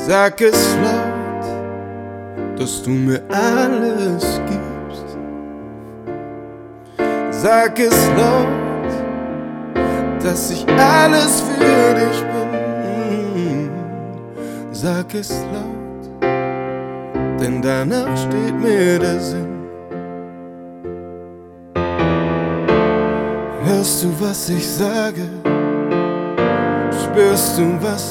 Sag es laut, dass du mir alles gibst. Sag es laut, dass ich alles für dich bin. Sag es laut, denn danach steht mir der Sinn. Hörst du, was ich sage? Spürst du, was